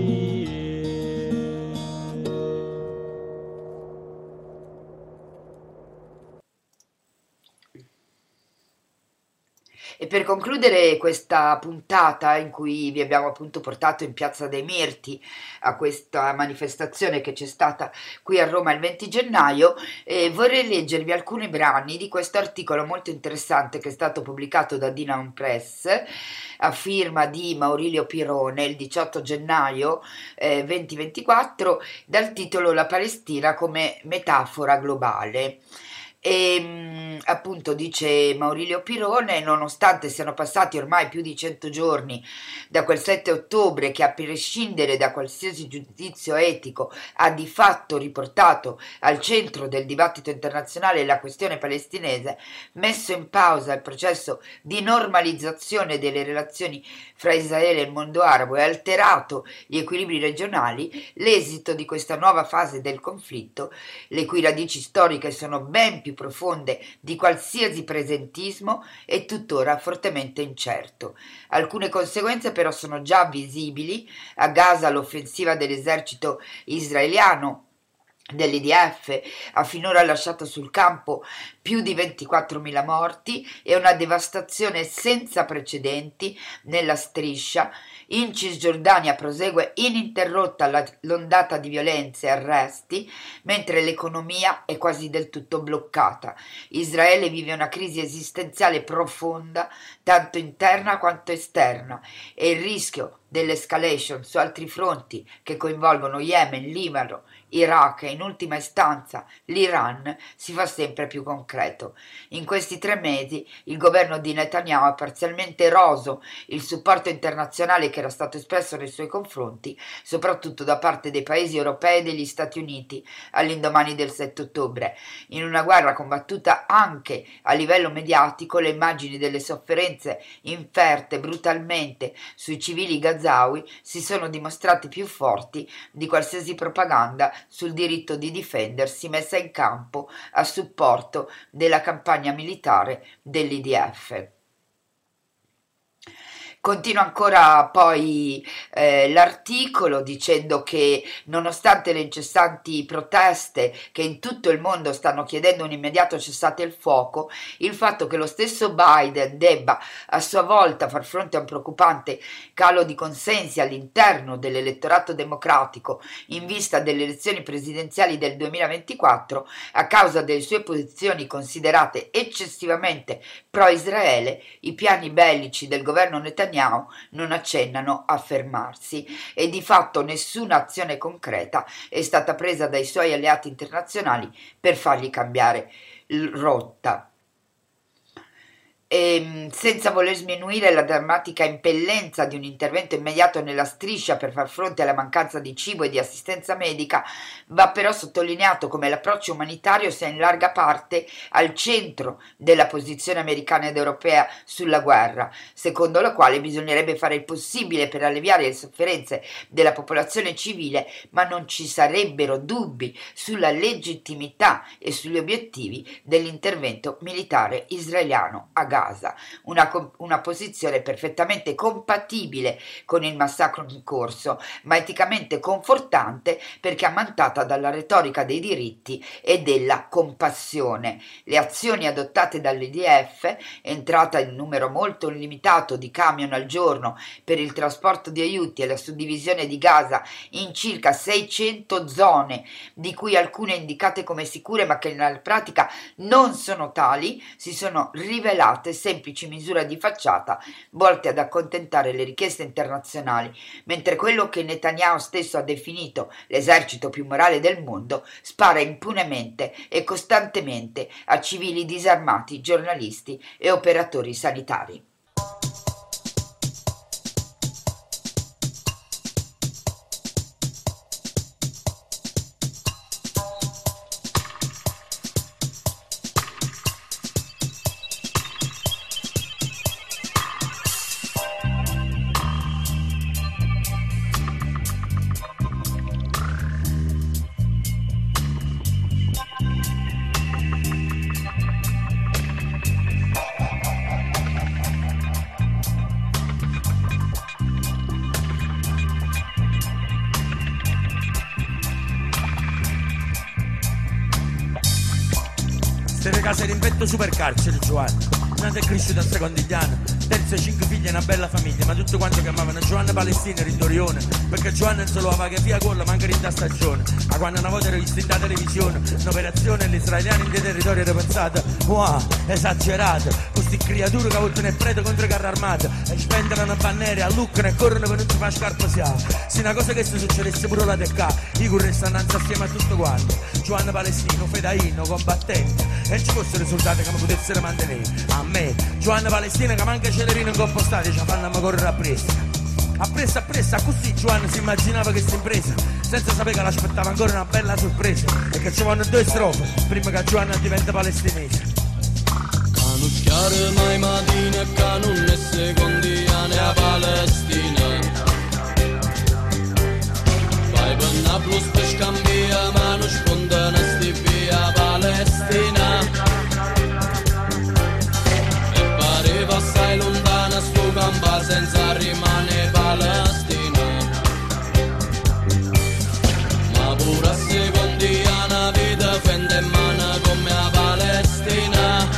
E per concludere questa puntata in cui vi abbiamo appunto portato in Piazza dei Mirti a questa manifestazione che c'è stata qui a Roma il 20 gennaio, vorrei leggervi alcuni brani di questo articolo molto interessante che è stato pubblicato da Dinam Press a firma di Maurilio Pirone il 18 gennaio 2024 dal titolo La Palestina come metafora globale. E appunto dice Maurilio Pirone, nonostante siano passati ormai più di 100 giorni da quel 7 ottobre che a prescindere da qualsiasi giudizio etico ha di fatto riportato al centro del dibattito internazionale la questione palestinese, messo in pausa il processo di normalizzazione delle relazioni fra Israele e il mondo arabo e alterato gli equilibri regionali, l'esito di questa nuova fase del conflitto, le cui radici storiche sono ben più profonde di qualsiasi presentismo, è tuttora fortemente incerto. Alcune conseguenze però sono già visibili. A Gaza l'offensiva dell'esercito israeliano dell'IDF ha finora lasciato sul campo più di 24.000 morti e una devastazione senza precedenti nella striscia. In Cisgiordania prosegue ininterrotta l'ondata di violenze e arresti, mentre l'economia è quasi del tutto bloccata. Israele vive una crisi esistenziale profonda, tanto interna quanto esterna, e il rischio dell'escalation su altri fronti che coinvolgono Yemen, Libano, Iraq e in ultima istanza l'Iran si fa sempre più concreto. In questi 3 mesi il governo di Netanyahu ha parzialmente eroso il supporto internazionale che era stato espresso nei suoi confronti, soprattutto da parte dei paesi europei e degli Stati Uniti all'indomani del 7 ottobre. In una guerra combattuta anche a livello mediatico, le immagini delle sofferenze inferte brutalmente sui civili gazawi si sono dimostrate più forti di qualsiasi propaganda sul diritto di difendersi messa in campo a supporto della campagna militare dell'IDF. Continua ancora poi l'articolo dicendo che nonostante le incessanti proteste che in tutto il mondo stanno chiedendo un immediato cessate il fuoco, il fatto che lo stesso Biden debba a sua volta far fronte a un preoccupante calo di consensi all'interno dell'elettorato democratico in vista delle elezioni presidenziali del 2024 a causa delle sue posizioni considerate eccessivamente pro-Israele, i piani bellici del governo Netanyahu non accennano a fermarsi e di fatto nessuna azione concreta è stata presa dai suoi alleati internazionali per fargli cambiare rotta. E senza voler sminuire la drammatica impellenza di un intervento immediato nella striscia per far fronte alla mancanza di cibo e di assistenza medica, va però sottolineato come l'approccio umanitario sia in larga parte al centro della posizione americana ed europea sulla guerra, secondo la quale bisognerebbe fare il possibile per alleviare le sofferenze della popolazione civile, ma non ci sarebbero dubbi sulla legittimità e sugli obiettivi dell'intervento militare israeliano a Gaza. Una posizione perfettamente compatibile con il massacro in corso, ma eticamente confortante perché ammantata dalla retorica dei diritti e della compassione. Le azioni adottate dall'IDF, entrata in numero molto limitato di camion al giorno per il trasporto di aiuti e la suddivisione di Gaza in circa 600 zone, di cui alcune indicate come sicure ma che nella pratica non sono tali, si sono rivelate semplici misure di facciata volte ad accontentare le richieste internazionali, mentre quello che Netanyahu stesso ha definito l'esercito più morale del mondo spara impunemente e costantemente a civili disarmati, giornalisti e operatori sanitari. Siete casa rimpetto supercarcere, Giovanna. Nato e cresciuto a Secondigliano, terzo e 5 figli e una bella famiglia, ma tutto quanto chiamavano Giovanna Palestina e Ridorione, perché Giovanna non solo aveva che via colla, ma anche in da stagione. Ma quando una volta era vista in da televisione un'operazione gli israeliani in dei territori era pensata, wow, esagerata, questi creature che voltano il prete contro i carri armati e spendono bannere, alluccano e corrono per non si fa scarpa siamo. Se una cosa che se succedesse pure la tecca, i curri stanno assieme a tutto quanto. Giovanna Palestino, fedaino, combattente, e ci fossero risultati che mi potessero mantenere. A me, Giovanna Palestina che manca celerino in coppa stadio, ci fanno a correre appresso, così Giovanna si immaginava questa impresa, senza sapere che l'aspettava ancora una bella sorpresa e che ci vanno 2 strofe prima che Giovanna diventa palestinese. Kanus chiare mai mattina, canun e secondi anni a Palestina. Vai per Napoli per scambia, ma non sponda sti via Palestina. Assai lontana sto campo senza rimane Palestina, ma pure a secondiana vita fende mano come a Palestina.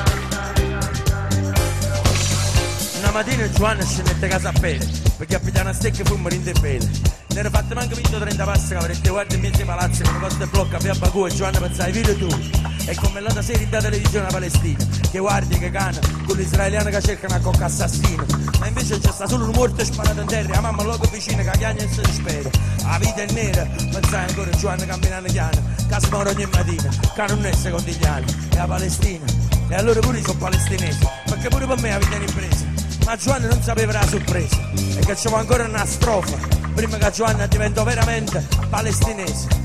Una mattina Giovanna scendette a casa a pelle, perché a pigliare una stecca fu morendo in pelle. Ne era fatte manco 30 passi che avrete guarda in mezzo ai palazzi con una costa e blocca via Baku e Giovanna pensava, video tu. E come l'altra sera in da televisione a Palestina, che guardi che cana, con l'israeliano che cercano a cocca assassino. Ma invece c'è sta solo un morto sparato in terra, la mamma logo vicina che piagna e si dispera. La vita è nera, pensai ancora Giovanna camminando chiana, casa mora ogni mattina, che non è secondigliano, è la Palestina. E allora pure io sono palestinese, perché pure per me la vita è un'impresa. Ma Giovanna non sapeva la sorpresa, e che c'era ancora una strofa, prima che Giovanna diventò veramente palestinese.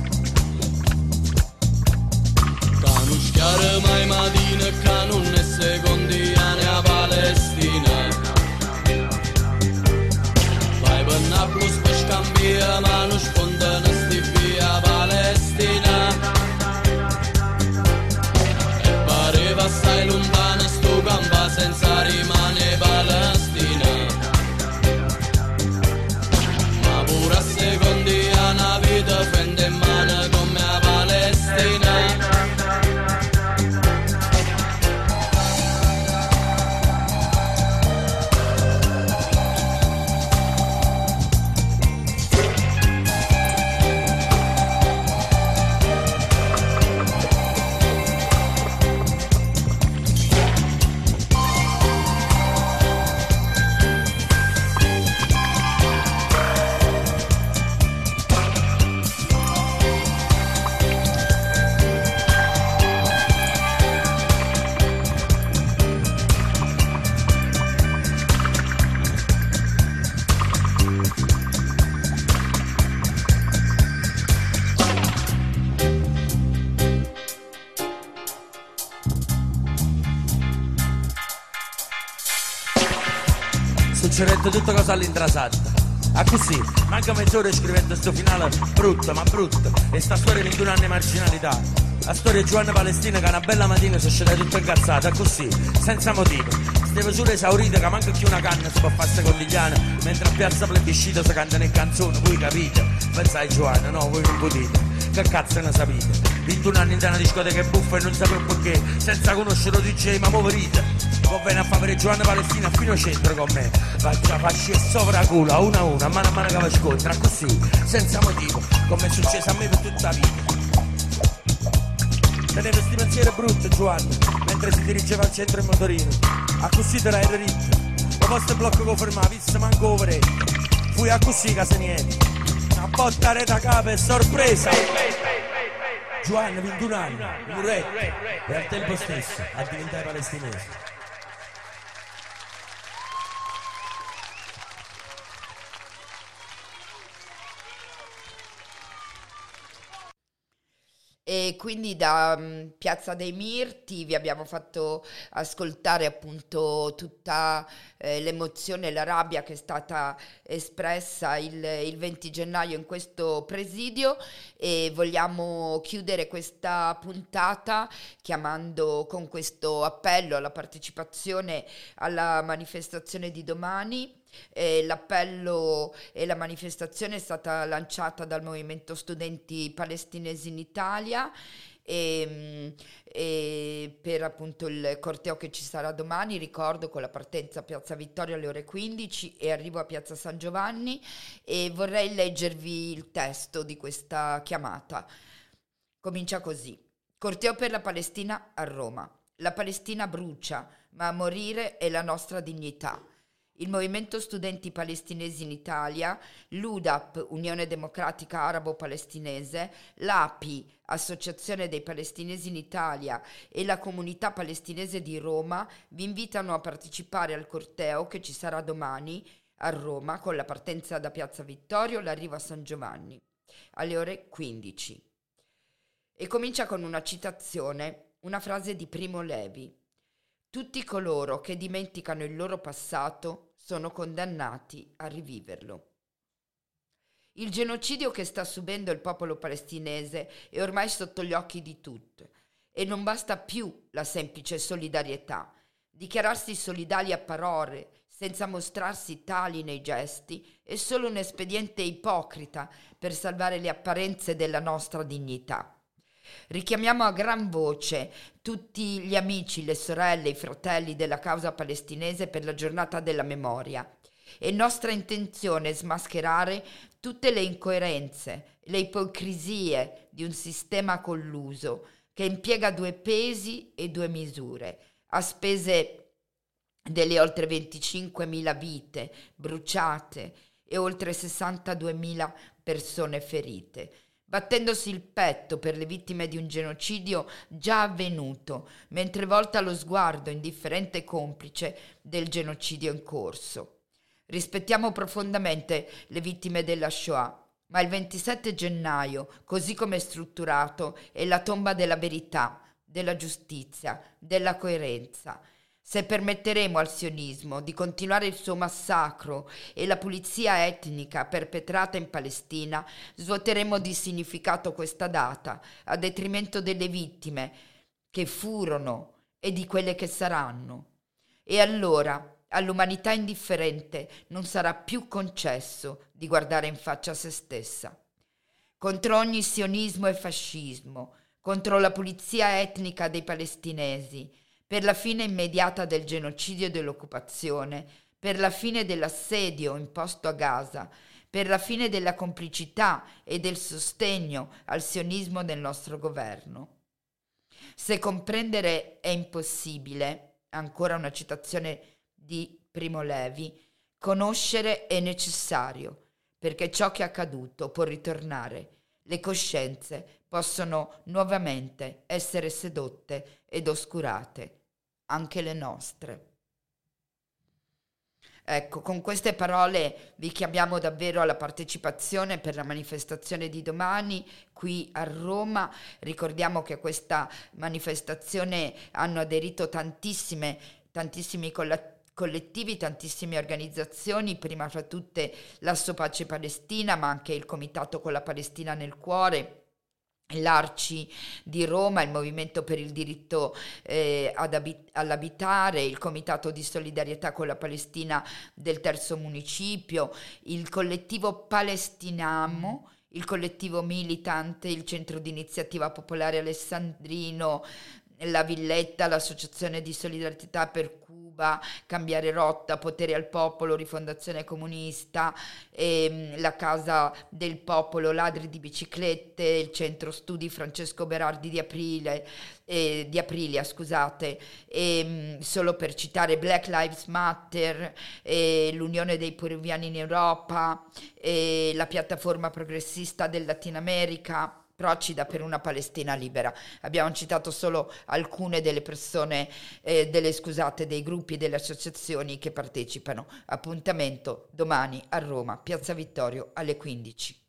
Canus chiare mai mattina, canun e secondi anni a Palestina. Vai per Napoli per scambia, ma non sponda sti via Palestina. E pareva assai lontana sto campo senza rimane Palestina, ma pure a secondiana vita fende in mano come a Palestina. Succedette tutto cosa all'intrasata. A così, manca mezz'ora scrivendo sto finale brutto, ma brutto. E sta storia di un anno di marginalità. La storia di Giovanna Palestina che una bella mattina si scende tutto incazzato, così, senza motivo. Steve solo esaurita che manca più una canna si può fare secondigliana, mentre a piazza plebiscito si cantano le canzoni, voi capite? Pensai Giovanna, no, voi non potete. Che cazzo ne sapete? 21 anni in una discoteca buffa e non sapevo perché, senza conoscere lo DJ, ma moverite. Poi viene a fare Giovanna Palestina fino al centro con me. Faccia fasci e sopra culo, a mano che va scontra, così, senza motivo, come è successo a me per tutta la vita. Teneva sti pensieri brutti Giovanna, mentre si dirigeva al centro in motorino. A così te l'hai ritto. Lo posto blocco che fermava, visse manco over. Fui a così casa niente. Una botta reta capo e sorpresa. Giovanna, 21 anni, muretto, e al tempo stesso a diventare palestinese. E quindi da Piazza dei Mirti vi abbiamo fatto ascoltare appunto tutta l'emozione e la rabbia che è stata espressa il 20 gennaio in questo presidio, e vogliamo chiudere questa puntata chiamando con questo appello alla partecipazione alla manifestazione di domani. L'appello e la manifestazione è stata lanciata dal Movimento Studenti Palestinesi in Italia e per appunto il corteo che ci sarà domani, ricordo, con la partenza a Piazza Vittorio alle ore 15 e arrivo a Piazza San Giovanni, e vorrei leggervi il testo di questa chiamata. Comincia così: corteo per la Palestina a Roma. La Palestina brucia, ma a morire è la nostra dignità. Il Movimento Studenti Palestinesi in Italia, l'UDAP, Unione Democratica Arabo-Palestinese, l'API, Associazione dei Palestinesi in Italia, e la Comunità Palestinese di Roma vi invitano a partecipare al corteo che ci sarà domani a Roma, con la partenza da Piazza Vittorio e l'arrivo a San Giovanni alle ore 15. E comincia con una citazione, una frase di Primo Levi: tutti coloro che dimenticano il loro passato sono condannati a riviverlo. Il genocidio che sta subendo il popolo palestinese è ormai sotto gli occhi di tutti, e non basta più la semplice solidarietà. Dichiararsi solidali a parole senza mostrarsi tali nei gesti è solo un espediente ipocrita per salvare le apparenze della nostra dignità. Richiamiamo a gran voce tutti gli amici, le sorelle, i fratelli della causa palestinese per la giornata della memoria. È nostra intenzione smascherare tutte le incoerenze, le ipocrisie di un sistema colluso che impiega due pesi e due misure a spese delle oltre 25.000 vite bruciate e oltre 62.000 persone ferite, battendosi il petto per le vittime di un genocidio già avvenuto, mentre volta lo sguardo indifferente e complice del genocidio in corso. Rispettiamo profondamente le vittime della Shoah, ma il 27 gennaio, così come è strutturato, è la tomba della verità, della giustizia, della coerenza. Se permetteremo al sionismo di continuare il suo massacro e la pulizia etnica perpetrata in Palestina, svuoteremo di significato questa data a detrimento delle vittime che furono e di quelle che saranno. E allora all'umanità indifferente non sarà più concesso di guardare in faccia se stessa. Contro ogni sionismo e fascismo, contro la pulizia etnica dei palestinesi, per la fine immediata del genocidio e dell'occupazione, per la fine dell'assedio imposto a Gaza, per la fine della complicità e del sostegno al sionismo del nostro governo. Se comprendere è impossibile, ancora una citazione di Primo Levi, conoscere è necessario, perché ciò che è accaduto può ritornare. Le coscienze possono nuovamente essere sedotte ed oscurate, anche le nostre. Ecco, con queste parole vi chiamiamo davvero alla partecipazione per la manifestazione di domani qui a Roma. Ricordiamo che a questa manifestazione hanno aderito tantissimi collettivi, tantissime organizzazioni, prima fra tutte l'Assopace Palestina, ma anche il Comitato con la Palestina nel cuore, l'Arci di Roma, il Movimento per il diritto all'abitare, il Comitato di solidarietà con la Palestina del Terzo Municipio, il collettivo Palestinamo, il collettivo militante, il Centro di Iniziativa Popolare Alessandrino, la Villetta, l'Associazione di Solidarietà per Cuba, Cambiare Rotta, Potere al Popolo, Rifondazione Comunista, la Casa del Popolo, Ladri di Biciclette, il Centro Studi Francesco Berardi di Aprilia, solo per citare Black Lives Matter, l'Unione dei Peruviani in Europa, la piattaforma progressista del Latino America, Procida per una Palestina libera. Abbiamo citato solo alcune delle persone, dei gruppi e delle associazioni che partecipano. Appuntamento domani a Roma, Piazza Vittorio alle 15.